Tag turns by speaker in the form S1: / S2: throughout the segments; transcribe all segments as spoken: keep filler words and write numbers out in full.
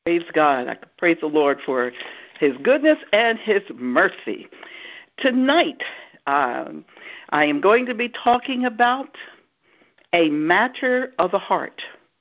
S1: Praise God. I praise the Lord for his goodness and his mercy. Tonight, um, I am going to be talking about a matter of the heart.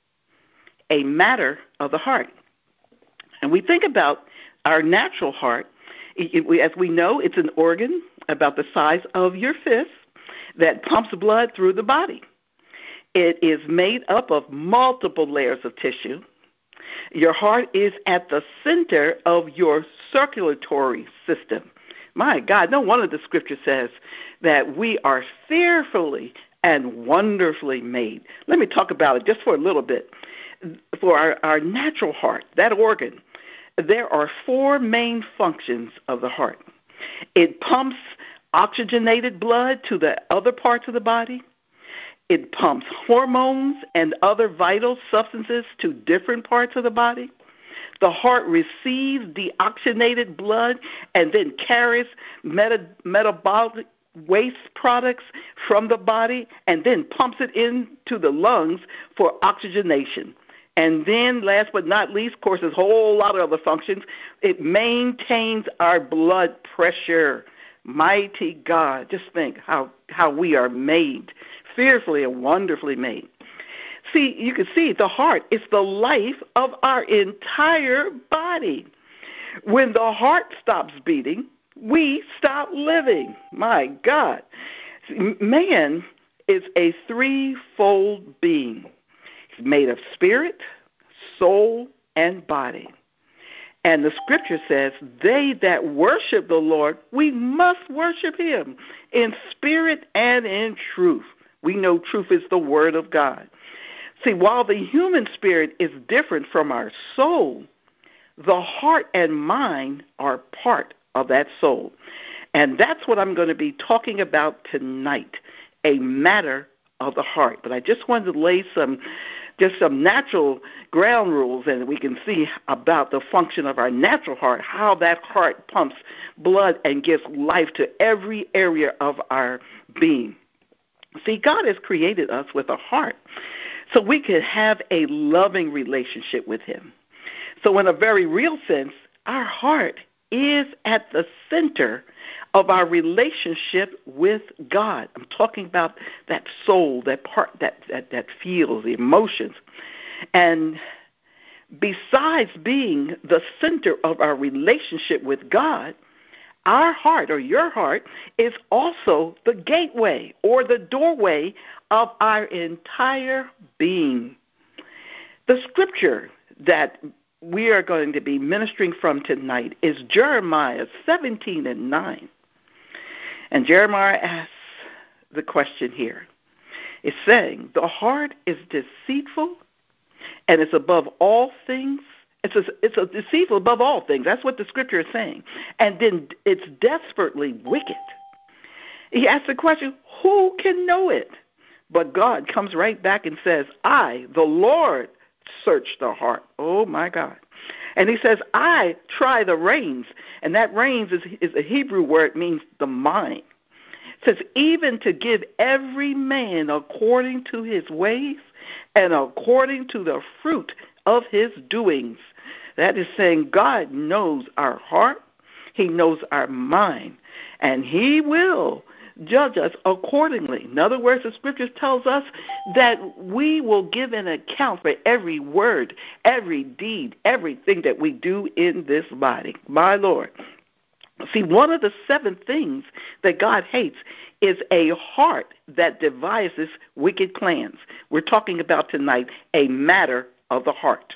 S1: A matter of the heart. And we think about our natural heart. As we know, it's an organ about the size of your fist that pumps blood through the body. It is made up of multiple layers of tissue. Your heart is at the center of your circulatory system. My God, no wonder the scripture says that we are fearfully and wonderfully made. Let me talk about it just for a little bit. For our, our natural heart, that organ, there are four main functions of the heart. It pumps oxygenated blood to the other parts of the body. It pumps hormones and other vital substances to different parts of the body. The heart receives deoxygenated blood and then carries meta- metabolic waste products from the body and then pumps it into the lungs for oxygenation. And then, last but not least, of course, there's a whole lot of other functions. It maintains our blood pressure. Mighty God, just think how, how we are made, fearfully and wonderfully made. See, you can see the heart is the life of our entire body. When the heart stops beating, we stop living. My God. Man is a threefold being. He's made of spirit, soul, and body. And the scripture says, they that worship the Lord, we must worship him in spirit and in truth. We know truth is the word of God. See, while the human spirit is different from our soul, the heart and mind are part of that soul. And that's what I'm going to be talking about tonight, a matter of the heart. But I just wanted to lay some just some natural ground rules, and we can see about the function of our natural heart, how that heart pumps blood and gives life to every area of our being. See, God has created us with a heart so we can have a loving relationship with him. So in a very real sense, our heart is at the center of our relationship with God. I'm talking about that soul, that part that, that, that feels, the emotions. And besides being the center of our relationship with God, our heart, or your heart, is also the gateway or the doorway of our entire being. The scripture that we are going to be ministering from tonight is Jeremiah seventeen and nine. And Jeremiah asks the question here. It's saying, the heart is deceitful and it's above all things. It's a, it's a deceitful above all things. That's what the scripture is saying. And then it's desperately wicked. He asks the question, who can know it? But God comes right back and says, I, the Lord, search the heart. Oh, my God. And he says, I try the reins. And that reins is, is a Hebrew word, means the mind. It says, even to give every man according to his ways and according to the fruit of his doings. That is saying God knows our heart. He knows our mind. And he will judge us accordingly. In other words, the scripture tells us that we will give an account for every word, every deed, everything that we do in this body. My Lord. See, one of the seven things that God hates is a heart that devises wicked plans. We're talking about tonight a matter of the heart.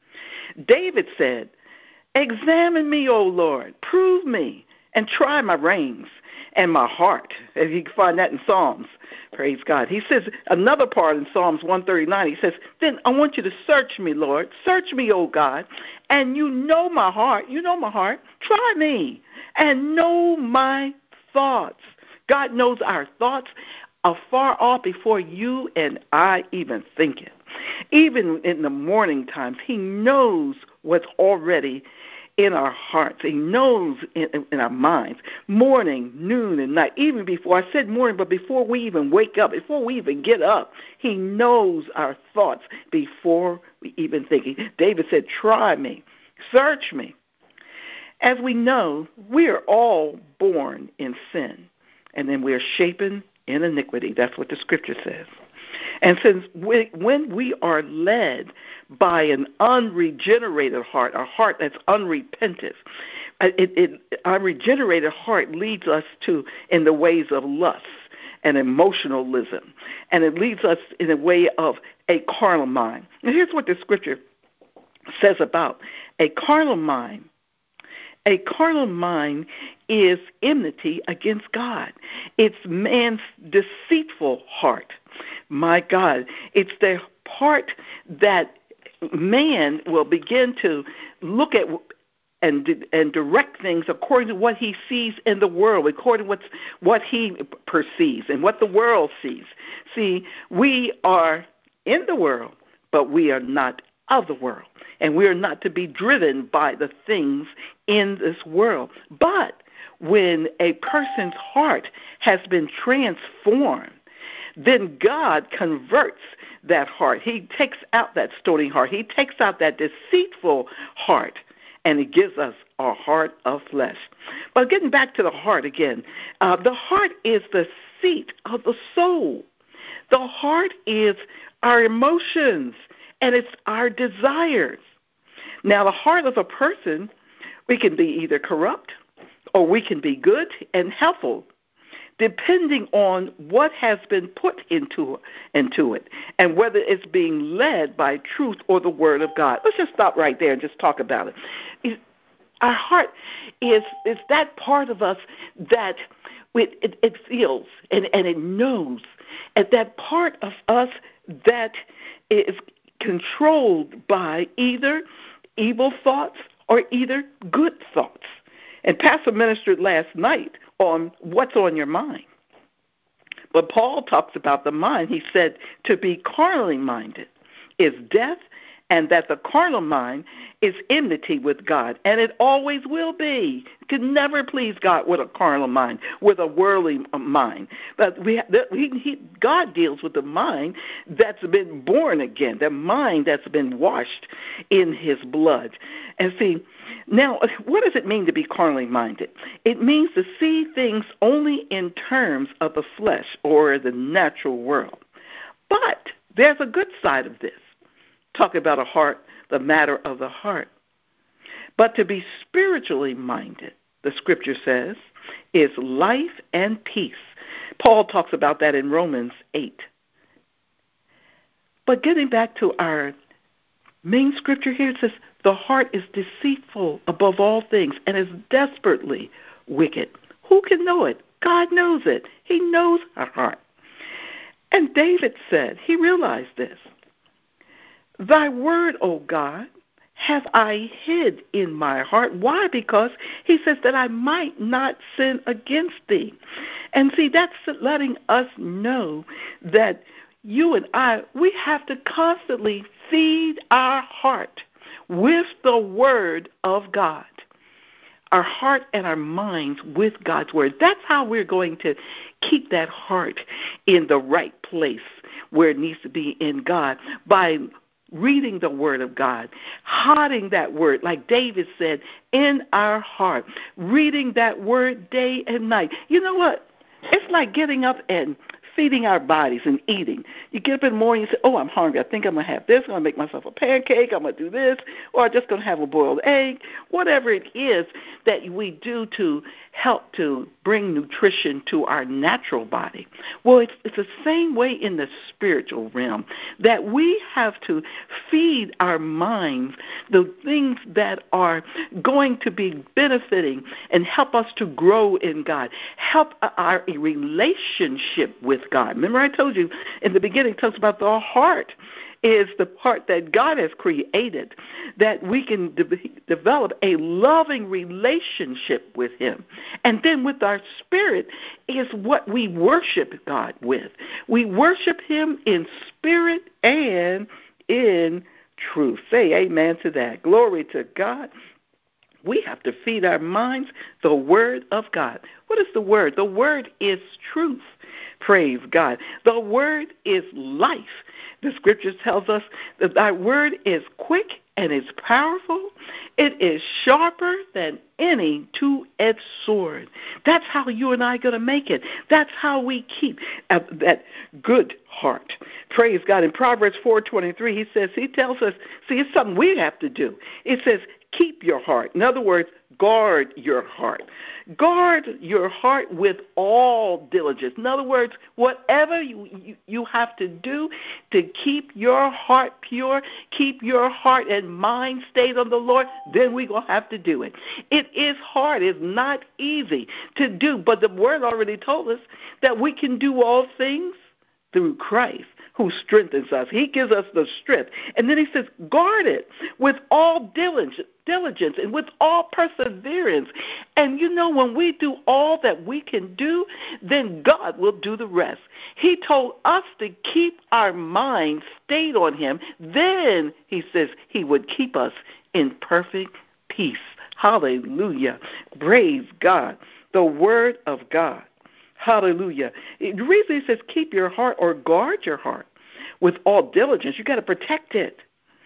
S1: David said, examine me, O Lord, prove me, and try my reins and my heart. And you can find that in Psalms. Praise God. He says, another part in Psalms one thirty-nine, he says, then I want you to search me, Lord. Search me, O God, and you know my heart. You know my heart. Try me and know my thoughts. God knows our thoughts are far off before you and I even think it. Even in the morning times, he knows what's already in our hearts. He knows in, in our minds, morning, noon, and night. Even before, I said morning, but before we even wake up, before we even get up, he knows our thoughts before we even think. David said, try me. Search me. As we know, we are all born in sin, and then we are shapen in iniquity. That's what the scripture says. And since we, when we are led by an unregenerated heart, a heart that's unrepentant, it, it, our regenerated heart leads us to in the ways of lust and emotionalism, and it leads us in a way of a carnal mind. And here's what the scripture says about a carnal mind. A carnal mind is enmity against God. It's man's deceitful heart. My God, it's the part that man will begin to look at and and direct things according to what he sees in the world, according to what's, what he perceives and what the world sees. See, we are in the world, but we are not of the world. And we are not to be driven by the things in this world. But when a person's heart has been transformed, then God converts that heart. He takes out that stony heart. He takes out that deceitful heart, and He gives us a heart of flesh. But getting back to the heart again, uh, the heart is the seat of the soul. The heart is our emotions, and it's our desires. Now, the heart of a person, we can be either corrupt or we can be good and helpful, depending on what has been put into, into it and whether it's being led by truth or the Word of God. Let's just stop right there and just talk about it. It's, our heart is, is that part of us that it, it, it feels and, and it knows, and that part of us that is controlled by either evil thoughts or either good thoughts. And Pastor ministered last night on what's on your mind. But Paul talks about the mind. He said to be carnally minded is death, and that the carnal mind is enmity with God, and it always will be. You can never please God with a carnal mind, with a worldly mind. But we, he, he, God deals with the mind that's been born again, the mind that's been washed in His blood. And see, now, what does it mean to be carnally minded? It means to see things only in terms of the flesh or the natural world. But there's a good side of this. Talk about a heart, the matter of the heart. But to be spiritually minded, the scripture says, is life and peace. Paul talks about that in Romans eight. But getting back to our main scripture here, it says, the heart is deceitful above all things and is desperately wicked. Who can know it? God knows it. He knows our heart. And David said, he realized this. Thy word, O God, have I hid in my heart. Why? Because he says that I might not sin against thee. And see, that's letting us know that you and I, we have to constantly feed our heart with the word of God. Our heart and our minds with God's word. That's how we're going to keep that heart in the right place where it needs to be in God, by reading the word of God, hiding that word, like David said, in our heart, reading that word day and night. You know what? It's like getting up and feeding our bodies and eating. You get up in the morning and say, oh, I'm hungry. I think I'm going to have this. I'm going to make myself a pancake. I'm going to do this. Or I'm just going to have a boiled egg. Whatever it is that we do to help to bring nutrition to our natural body. Well, it's, it's the same way in the spiritual realm, that we have to feed our minds the things that are going to be benefiting and help us to grow in God, help our relationship with God. Remember I told you in the beginning, it talks about the heart is the part that God has created, that we can de- develop a loving relationship with Him. And then with our spirit is what we worship God with. We worship Him in spirit and in truth. Say amen to that. Glory to God. We have to feed our minds the word of God. What is the word? The word is truth. Praise God. The word is life. The scripture tells us that thy word is quick and it's powerful. It is sharper than any two-edged sword. That's how you and I are going to make it. That's how we keep uh, that good heart. Praise God. In Proverbs four twenty-three, he says, he tells us, see, it's something we have to do. It says, keep your heart. In other words, guard your heart. Guard your heart with all diligence. In other words, whatever you, you, you have to do to keep your heart pure, keep your heart and mind stayed on the Lord, then we're going to have to do it. It is hard. It's not easy to do, but the Word already told us that we can do all things through Christ who strengthens us. He gives us the strength. And then he says, guard it with all diligence, diligence and with all perseverance. And you know, when we do all that we can do, then God will do the rest. He told us to keep our mind stayed on him. Then, he says, he would keep us in perfect peace. Hallelujah. Praise God. The Word of God. Hallelujah. The reason he says keep your heart or guard your heart with all diligence, you got to protect it.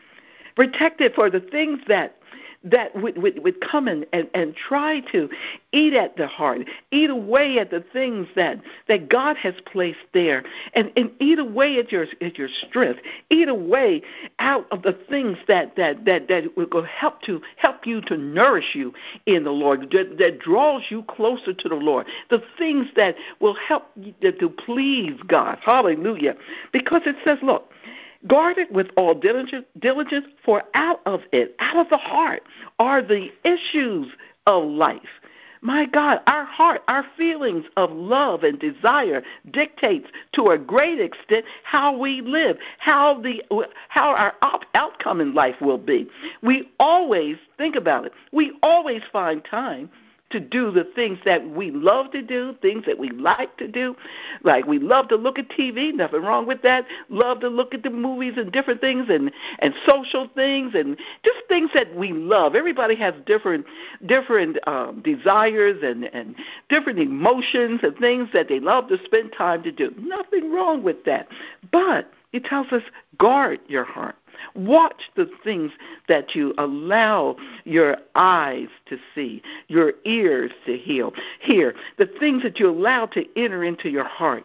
S1: Protect it for the things that that would, would, would come in and, and try to eat at the heart, eat away at the things that, that God has placed there, and, and eat away at your at your strength, eat away out of the things that that, that, that will help to help you to nourish you in the Lord, that, that draws you closer to the Lord, the things that will help you to, to please God. Hallelujah. Because it says, look, guard it with all diligence, diligence, for out of it, out of the heart, are the issues of life. My God, our heart, our feelings of love and desire dictates to a great extent how we live, how the how our op- outcome in life will be. We always, think about it, we always find time to do the things that we love to do, things that we like to do. Like we love to look at T V, nothing wrong with that. Love to look at the movies and different things and, and social things and just things that we love. Everybody has different different um, desires and, and different emotions and things that they love to spend time to do. Nothing wrong with that. But it tells us, guard your heart. Watch the things that you allow your eyes to see, your ears to hear, hear, the things that you allow to enter into your heart.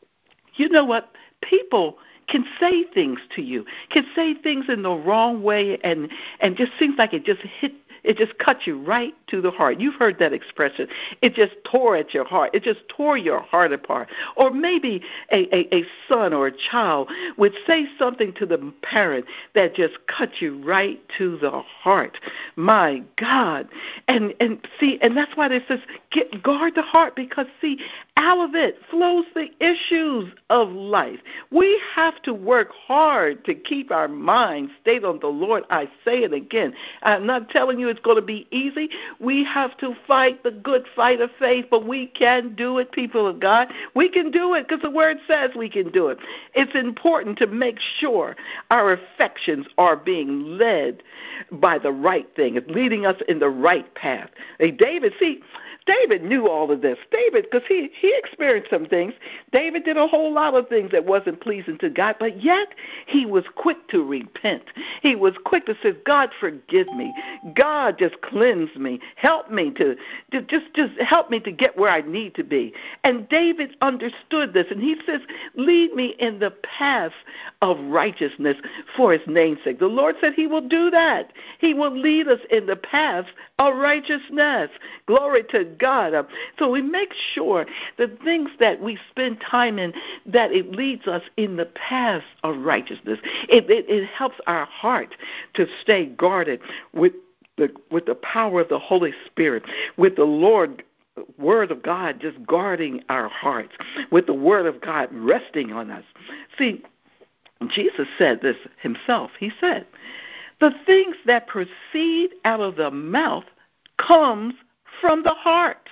S1: You know what? People can say things to you, can say things in the wrong way, and, and just seems like it just hit It just cut you right to the heart. You've heard that expression. It just tore at your heart. It just tore your heart apart. Or maybe a, a, a son or a child would say something to the parent that just cut you right to the heart. My God. And and see, and that's why it says get, guard the heart, because, see, out of it flows the issues of life. We have to work hard to keep our minds stayed on the Lord. I say it again. I'm not telling you it's going to be easy. We have to fight the good fight of faith, but we can do it, people of God. We can do it because the Word says we can do it. It's important to make sure our affections are being led by the right thing. It's leading us in the right path. Hey, David, see, David knew all of this. David, because he, he experienced some things. David did a whole lot of things that wasn't pleasing to God, but yet he was quick to repent. He was quick to say, God, forgive me. God, just cleanse me. Help me to, to just, just help me to get where I need to be. And David understood this, and he says, lead me in the path of righteousness for his name's sake. The Lord said he will do that. He will lead us in the path of righteousness. Glory to God. So we make sure the things that we spend time in, that it leads us in the path of righteousness. It, it, it helps our heart to stay guarded with the, with the power of the Holy Spirit, with the Lord Word of God just guarding our hearts, with the Word of God resting on us. See, Jesus said this himself. He said, the things that proceed out of the mouth comes from the heart.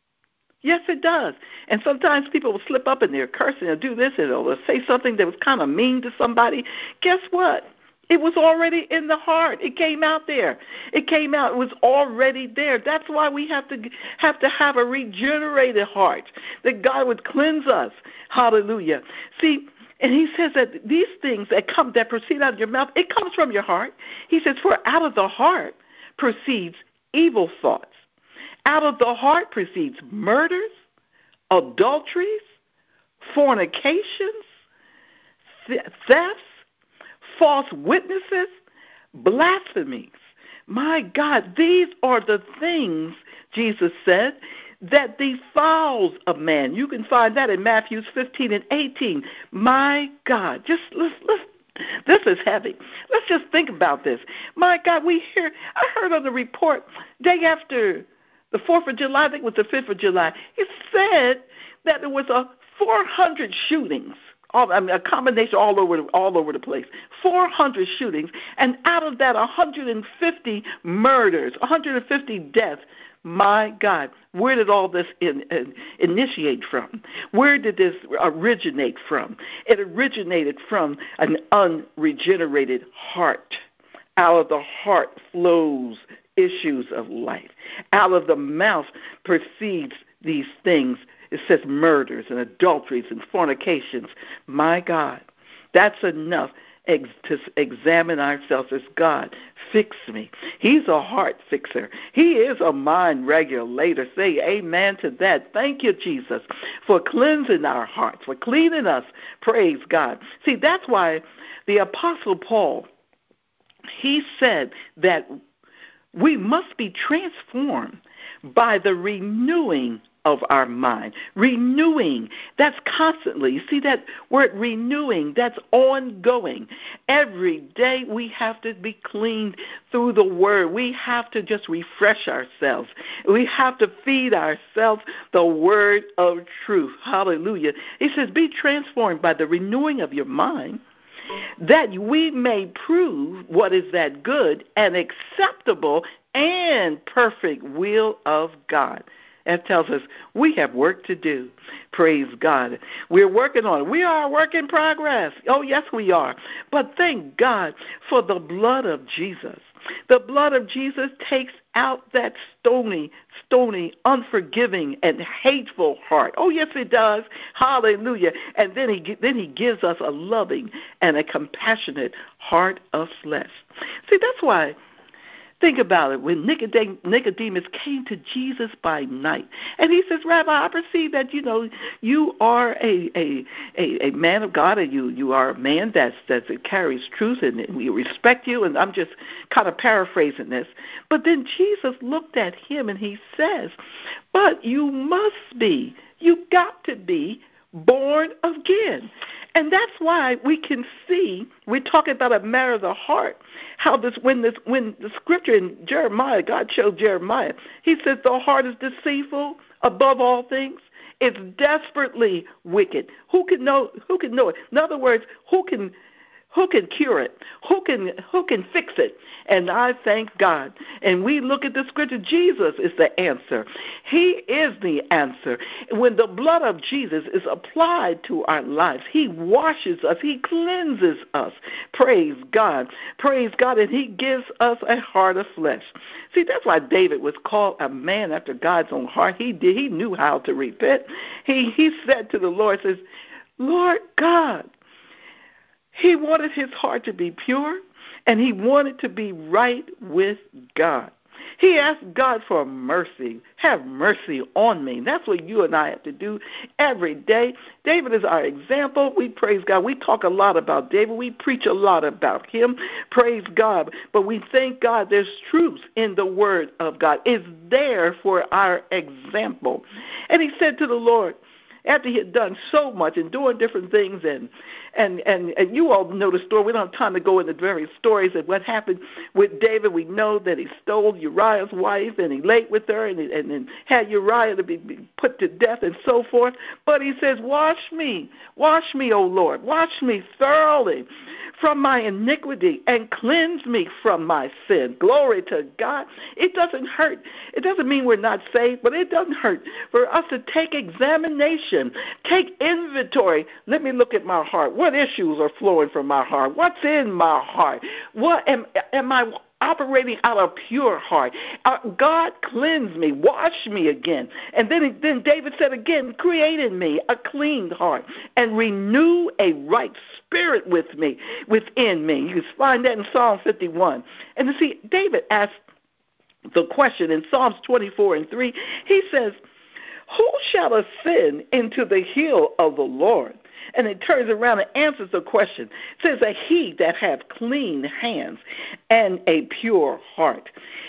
S1: Yes, it does. And sometimes people will slip up and they're cursing or do this and they'll say something that was kind of mean to somebody. Guess what? It was already in the heart. It came out there. It came out. It was already there. That's why we have to have to have a regenerated heart, that God would cleanse us. Hallelujah. See, and he says that these things that come, that proceed out of your mouth, it comes from your heart. He says, for out of the heart proceeds evil thoughts. Out of the heart proceeds murders, adulteries, fornications, thefts, false witnesses, blasphemies. My God, these are the things, Jesus said, that defiles a man. You can find that in Matthew fifteen and eighteen. My God, just let's, let's, this is heavy. Let's just think about this. My God, we hear, I heard on the report, day after the fourth of July, I think it was the fifth of July, it said that there was a four hundred shootings. All, I mean, a combination all over all over the place. four hundred shootings, and out of that, one hundred fifty murders, one hundred fifty deaths. My God, where did all this in, in, initiate from? Where did this originate from? It originated from an unregenerated heart. Out of the heart flows issues of life. Out of the mouth proceeds these things. It says murders and adulteries and fornications. My God, that's enough ex- to examine ourselves as God. Fix me. He's a heart fixer. He is a mind regulator. Say amen to that. Thank you, Jesus, for cleansing our hearts, for cleaning us. Praise God. See, that's why the Apostle Paul, he said that we must be transformed by the renewing of our mind. Renewing, that's constantly. You see that word renewing, that's ongoing. Every day we have to be cleaned through the word. We have to just refresh ourselves. We have to feed ourselves the word of truth. Hallelujah. He says, be transformed by the renewing of your mind, that we may prove what is that good and acceptable and perfect will of God. That tells us we have work to do. Praise God. We're working on it. We are a work in progress. Oh, yes, we are. But thank God for the blood of Jesus. The blood of Jesus takes out that stony, stony, unforgiving, and hateful heart. Oh, yes, it does. Hallelujah. And then he, then he gives us a loving and a compassionate heart of flesh. See, that's why. Think about it. When Nicodemus came to Jesus by night, and he says, Rabbi, I perceive that, you know, you are a a, a, a man of God, and you, you are a man that's, that's, that carries truth, and we respect you, and I'm just kind of paraphrasing this. But then Jesus looked at him, and he says, but you must be, you got to be born again. And that's why we can see, we're talking about a matter of the heart, how this, when this, when the scripture in Jeremiah, God showed Jeremiah, he said the heart is deceitful above all things. It's desperately wicked. Who can know, who can know it? In other words, who can Who can cure it? Who can who can fix it? And I thank God. And we look at the scripture. Jesus is the answer. He is the answer. When the blood of Jesus is applied to our lives, he washes us. He cleanses us. Praise God. Praise God. And he gives us a heart of flesh. See, that's why David was called a man after God's own heart. He did. He knew how to repent. He, he said to the Lord, says, Lord God, he wanted his heart to be pure, and he wanted to be right with God. He asked God for mercy. Have mercy on me. That's what you and I have to do every day. David is our example. We praise God. We talk a lot about David. We preach a lot about him. Praise God. But we thank God there's truth in the word of God. It's there for our example. And he said to the Lord, after he had done so much and doing different things, and and and, and you all know the story. We don't have time to go into various stories of what happened with David. We know that he stole Uriah's wife, and he laid with her, and, and, and had Uriah to be, be put to death and so forth. But he says, wash me, wash me, O Lord, wash me thoroughly from my iniquity and cleanse me from my sin. Glory to God. It doesn't hurt. It doesn't mean we're not saved, but it doesn't hurt for us to take examination, take inventory. Let me look at my heart. What issues are flowing from my heart? What's in my heart? What am, am I operating out of pure heart? Uh, God, cleanse me, wash me again. And then, then David said again, create in me a clean heart and renew a right spirit with me, within me. You can find that in Psalm fifty-one. And you see, David asked the question in Psalms twenty-four and three. He says, who shall ascend into the hill of the Lord? And it turns around and answers the question. It says that he that hath clean hands and a pure heart.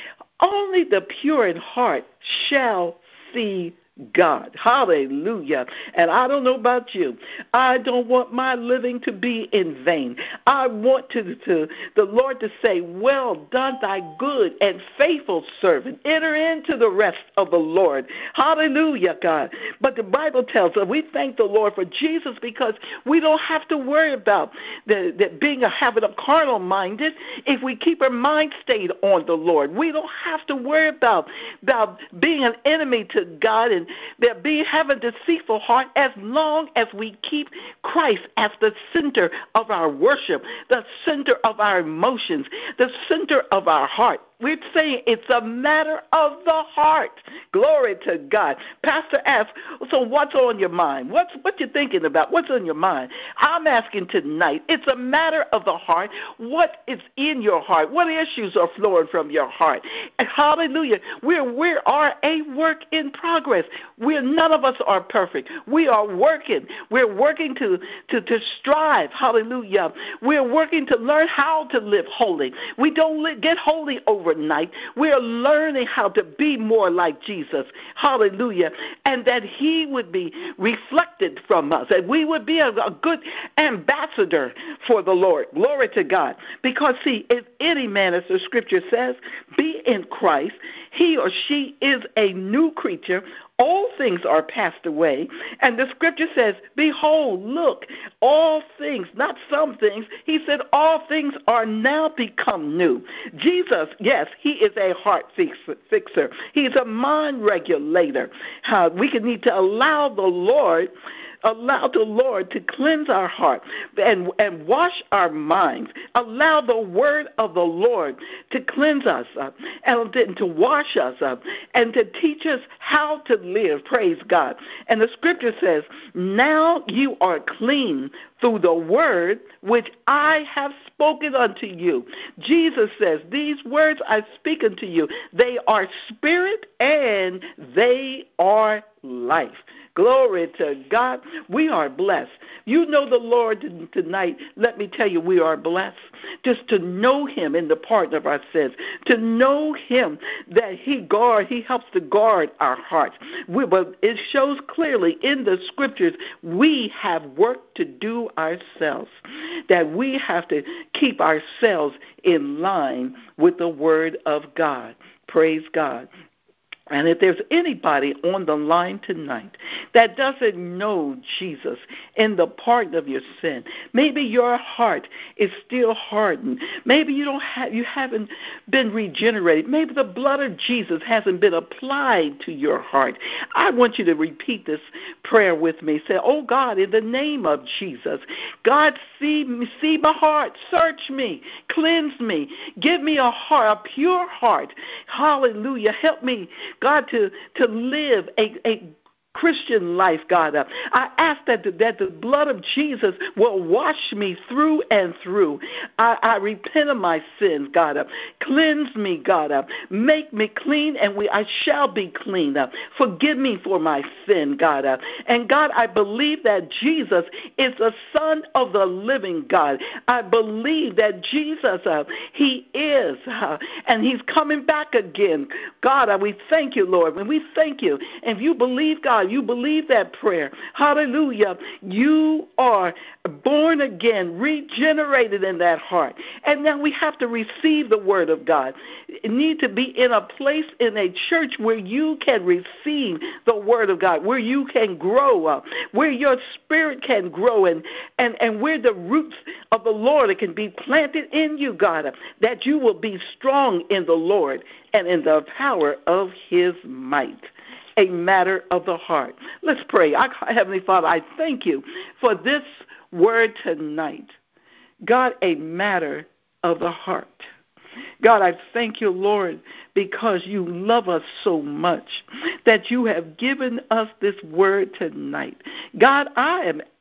S1: Only the pure in heart shall see God. Hallelujah. And I don't know about you. I don't want my living to be in vain. I want to, to the Lord to say, well done, thy good and faithful servant. Enter into the rest of the Lord. Hallelujah, God. But the Bible tells us, we thank the Lord for Jesus because we don't have to worry about the, the being a habit of carnal minded if we keep our mind stayed on the Lord. We don't have to worry about, about being an enemy to God and there be having a deceitful heart as long as we keep Christ as the center of our worship, the center of our emotions, the center of our heart. We're saying it's a matter of the heart. Glory to God. Pastor asked, so what's on your mind? What's what you thinking about? What's on your mind? I'm asking tonight, it's a matter of the heart. What is in your heart? What issues are flowing from your heart? And hallelujah. We're, we are a work in progress. We're, none of us are perfect. We are working. We're working to, to, to strive. Hallelujah. We're working to learn how to live holy. We don't li- get holy over overnight. We're learning how to be more like Jesus. Hallelujah. And that he would be reflected from us, that we would be a, a good ambassador for the Lord. Glory to God. Because, see, if any man, as the scripture says, be in Christ, he or she is a new creature. All things are passed away. And the scripture says, behold, look, all things, not some things. He said all things are now become new. Jesus, yes, he is a heart fixer. He's a mind regulator. Uh, we can need to allow the Lord Allow the Lord to cleanse our heart and, and wash our minds. Allow the word of the Lord to cleanse us uh, and to wash us up and to teach us how to live. Praise God. And the scripture says, now you are clean through the word which I have spoken unto you. Jesus says, these words I speak unto you, they are spirit and they are life. Glory to God. We are blessed. You know the Lord tonight. Let me tell you, we are blessed. Just to know him in the pardon of our sins. To know him that he guard, he helps to guard our hearts. We, but it shows clearly in the scriptures we have work to do ourselves. That we have to keep ourselves in line with the word of God. Praise God. And if there's anybody on the line tonight that doesn't know Jesus in the pardon of your sin, maybe your heart is still hardened. Maybe you don't have, you haven't been regenerated. Maybe the blood of Jesus hasn't been applied to your heart. I want you to repeat this prayer with me. Say, oh God, in the name of Jesus, God, see me, see my heart, search me, cleanse me, give me a heart, a pure heart. Hallelujah. Help me, God, to, to live a, a Christian life, God. I ask that the, that the blood of Jesus will wash me through and through. I, I repent of my sins, God. Cleanse me, God. Make me clean, and we I shall be clean. Forgive me for my sin, God. And God, I believe that Jesus is the Son of the living God. I believe that Jesus, uh, he is, uh, and he's coming back again. God, uh, we thank you, Lord. When we thank you, and if you believe, God, you believe that prayer. Hallelujah. You are born again, regenerated in that heart. And now we have to receive the word of God. You need to be in a place in a church where you can receive the word of God, where you can grow up, where your spirit can grow, and, and, and where the roots of the Lord can be planted in you, God, that you will be strong in the Lord and in the power of his might. A matter of the heart. Let's pray. Our Heavenly Father, I thank you for this word tonight. God, a matter of the heart. God, I thank you, Lord, because you love us so much that you have given us this word tonight. God, I am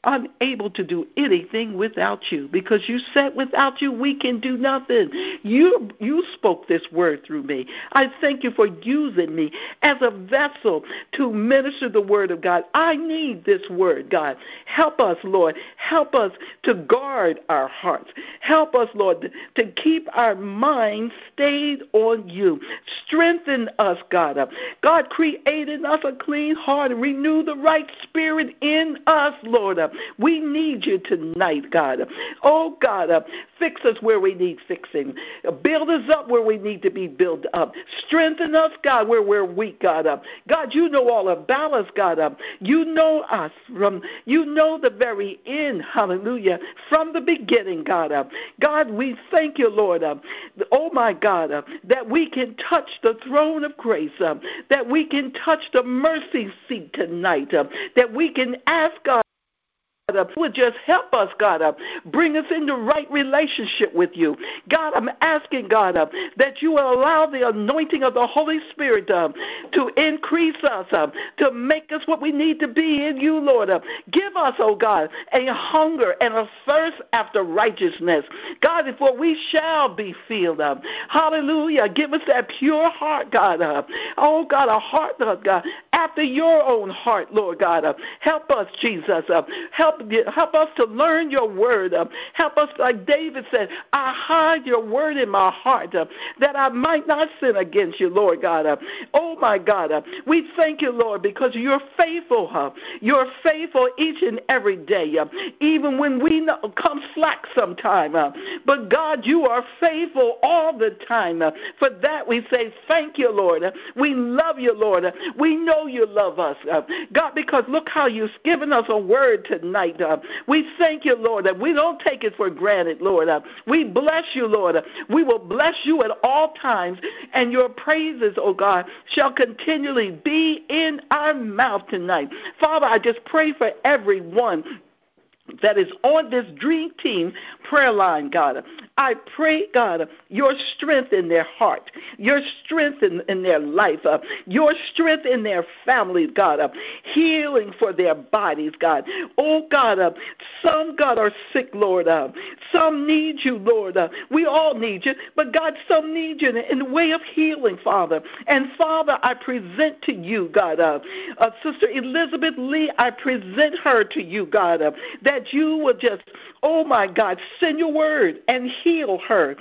S1: unable to do anything without you, because you said without you we can do nothing. You you spoke this word through me. I thank you for using me as a vessel to minister the word of God. I need this word, God. Help us, Lord. Help us to guard our hearts. Help us, Lord, to keep our minds stayed on you. Strengthen us, God. God, create in us a clean heart and renew the right spirit in us, Lord. We need you tonight, God. Oh, God, fix us where we need fixing. Build us up where we need to be built up. Strengthen us, God, where we're weak, God. God, you know all about us, God. You know us from, you know the very end, hallelujah, from the beginning, God. God, we thank you, Lord. Oh, my God, that we can touch the throne of grace, that we can touch the mercy seat tonight, that we can ask God, God, would just help us, God, uh, bring us into right relationship with you. God, I'm asking, God, uh, that you will allow the anointing of the Holy Spirit uh, to increase us, uh, to make us what we need to be in you, Lord. Uh, give us, oh God, a hunger and a thirst after righteousness. God, for we shall be filled up. Hallelujah. Give us that pure heart, God. Uh, oh, God, a heart, uh, God, after your own heart, Lord God. Uh, help us, Jesus. Uh, help Help us to learn your word. Uh, help us, like David said, I hide your word in my heart uh, that I might not sin against you, Lord God. Uh, oh, my God. Uh, we thank you, Lord, because you're faithful. Uh, you're faithful each and every day, uh, even when we know, come slack sometime. Uh, but, God, you are faithful all the time. Uh, for that, we say thank you, Lord. Uh, we love you, Lord. Uh, we know you love us, uh, God, because look how you've given us a word tonight. Uh, we thank you, Lord, that we don't take it for granted, Lord. Uh, we bless you, Lord. Uh, we will bless you at all times, and your praises, oh God, shall continually be in our mouth tonight. Father, I just pray for everyone that is on this Dream Team prayer line, God. I pray, God, your strength in their heart, your strength in, in their life, uh, your strength in their families, God, uh, healing for their bodies, God. Oh, God, uh, some, God, are sick, Lord. Uh, some need you, Lord. Uh, we all need you, but, God, some need you in, in the way of healing, Father. And, Father, I present to you, God, uh, uh, Sister Elizabeth Lee, I present her to you, God, uh, that that you will just, oh, my God, send your word and heal her.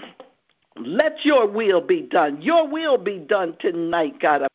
S1: Let your will be done. Your will be done tonight, God.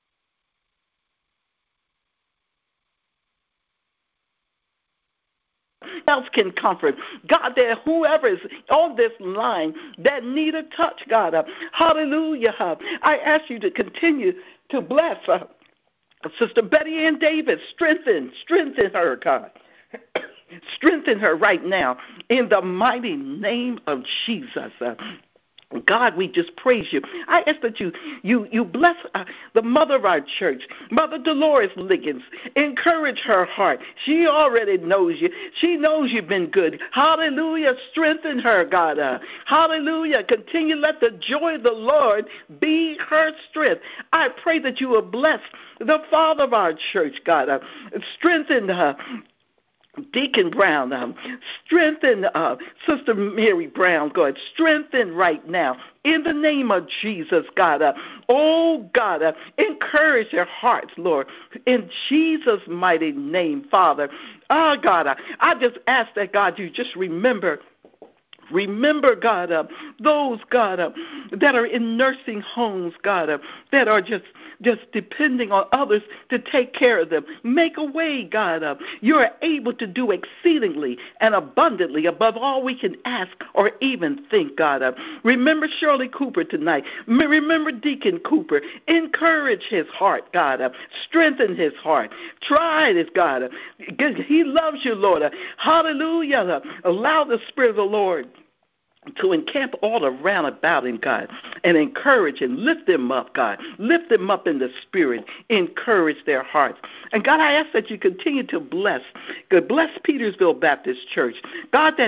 S1: Else can comfort. God, that whoever is on this line that need a touch, God, uh, hallelujah. Uh, I ask you to continue to bless uh, Sister Betty Ann Davis. Strengthen, strengthen her, God. Strengthen her right now in the mighty name of Jesus. Uh, God, we just praise you. I ask that you you you bless uh, the mother of our church, Mother Dolores Liggins. Encourage her heart. She already knows you. She knows you've been good. Hallelujah. Strengthen her, God. Uh, hallelujah. Continue. Let the joy of the Lord be her strength. I pray that you will bless the father of our church, God. Uh, strengthen her. Deacon Brown, um, strengthen uh, Sister Mary Brown, God. Strengthen right now in the name of Jesus, God. Uh, oh, God, uh, encourage their hearts, Lord, in Jesus' mighty name, Father. Oh, God, uh, I just ask that, God, you just remember Remember, God, uh, those, God, uh, that are in nursing homes, God, uh, that are just just depending on others to take care of them. Make a way, God. Uh, you're able to do exceedingly and abundantly above all we can ask or even think, God. Uh, remember Shirley Cooper tonight. Remember Deacon Cooper. Encourage his heart, God. Uh, strengthen his heart. Try this, God. Uh, he loves you, Lord. Uh, hallelujah. Uh, allow the Spirit of the Lord to encamp all around about him, God, and encourage and lift them up, God. Lift them up in the spirit. Encourage their hearts. And, God, I ask that you continue to bless. God, bless Petersville Baptist Church. God, that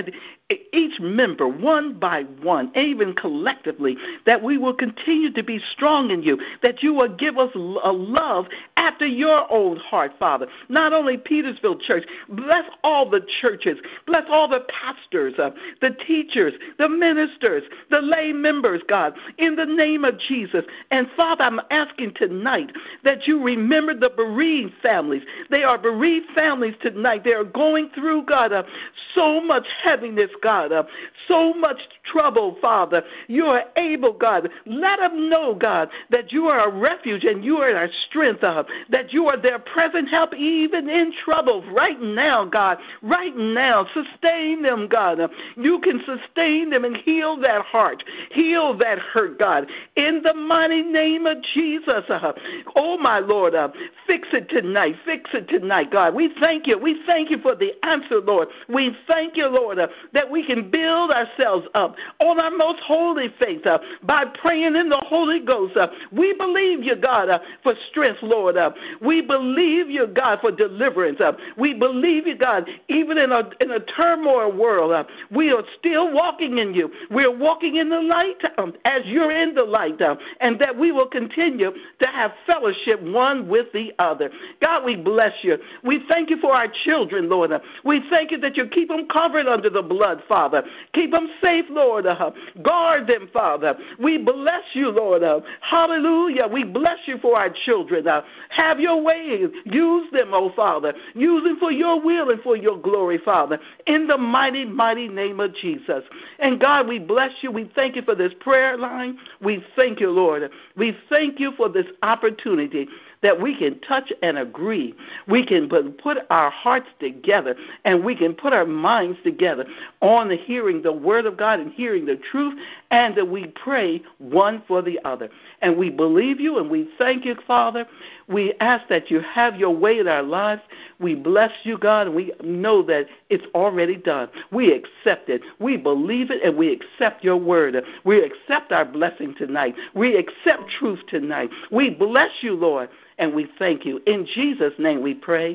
S1: each member one by one, even collectively, that we will continue to be strong in you, that you will give us a love after your own heart, Father. Not only Petersville Church, bless all the churches, bless all the pastors, uh, the teachers, the ministers, the lay members, God, in the name of Jesus. And Father, I'm asking tonight that you remember the bereaved families. They are bereaved families tonight. They are going through, God, uh, so much heaviness, God, uh, so much trouble, Father. You are able, God. Let them know, God, that you are a refuge and you are our strength, uh, that you are their present help even in trouble right now, God. Right now, sustain them, God. Uh, you can sustain them and heal that heart, heal that hurt, God, in the mighty name of Jesus. Uh, oh, my Lord, uh, fix it tonight. Fix it tonight, God. We thank you. We thank you for the answer, Lord. We thank you, Lord, uh, that we can build ourselves up on our most holy faith uh, by praying in the Holy Ghost. Uh, we believe you, God, uh, for strength, Lord. Uh, we believe you, God, for deliverance. Uh, we believe you, God, even in a, in a turmoil world, uh, we are still walking in you. We're walking in the light um, as you're in the light, uh, and that we will continue to have fellowship one with the other. God, we bless you. We thank you for our children, Lord. Uh, we thank you that you keep them covered under the blood, Father. Keep them safe, Lord. Uh, guard them, Father. We bless you, Lord. Uh, hallelujah. We bless you for our children. Uh, have your way. Use them, oh Father. Use them for your will and for your glory, Father, in the mighty, mighty name of Jesus. And God, we bless you. We thank you for this prayer line. We thank you, Lord. We thank you for this opportunity that we can touch and agree. We can put our hearts together and we can put our minds together on hearing the word of God and hearing the truth, and that we pray one for the other. And we believe you and we thank you, Father. We ask that you have your way in our lives. We bless you, God, and we know that it's already done. We accept it. We believe it, and we accept your word. We accept our blessing tonight. We accept truth tonight. We bless you, Lord, and we thank you. In Jesus' name we pray.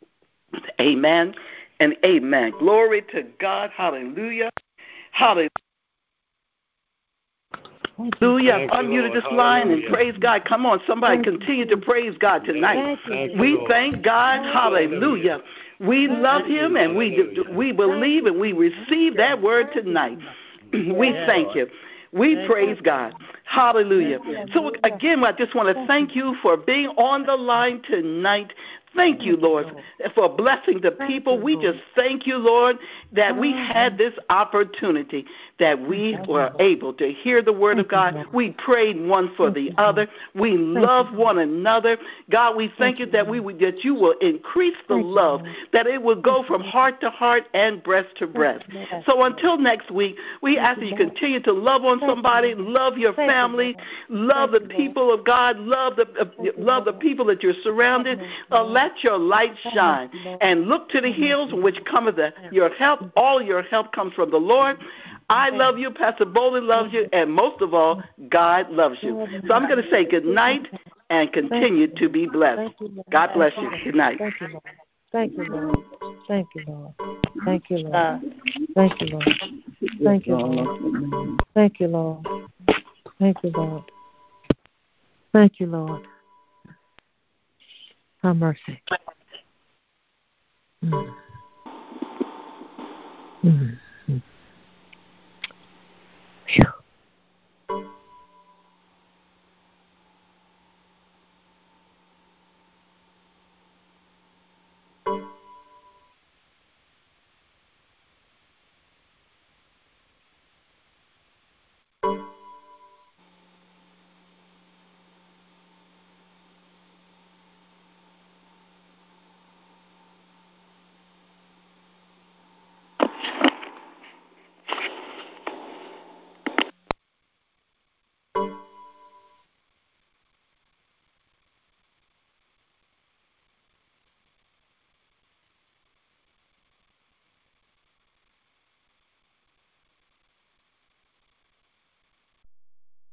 S1: Amen and amen. Glory to God. Hallelujah. Hallelujah. Hallelujah. Unmuted this line and praise God. Come on, somebody continue to praise God tonight. We thank God. Hallelujah. We love him and we we believe and we receive that word tonight. We thank you. We praise God. Hallelujah. So again, I just want to thank you for being on the line tonight. Thank you, Lord, for blessing the people. We just thank you, Lord, that we had this opportunity, that we were able to hear the word of God. We prayed one for the other. We love one another. God, we thank you that we would, that you will increase the love, that it will go from heart to heart and breast to breast. So until next week, we ask that you continue to love on somebody, love your family, love the people of God, love the uh, love the people that you're surrounded. Uh, Let your light shine and look to the hills from which cometh the, your help. All your help comes from the Lord. I love you, Pastor Bowling loves you, and most of all, God loves you. So I'm going to say good night and continue to be blessed. God bless you. Good night.
S2: Thank you, Lord. Thank you, Lord. Thank you, Lord. Thank you, Lord. Thank you, Lord. Thank you, Lord. Thank you, Lord. Thank you, Lord. Have mercy. Mm. Mm.